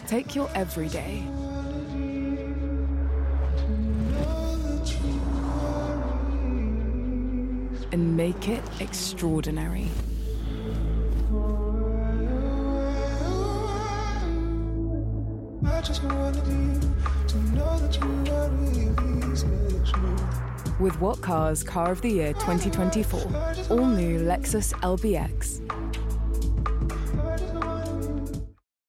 Take your everyday and make it extraordinary. I just wanted you to know that you are really special. With What Car's Car of the Year 2024, all new Lexus LBX.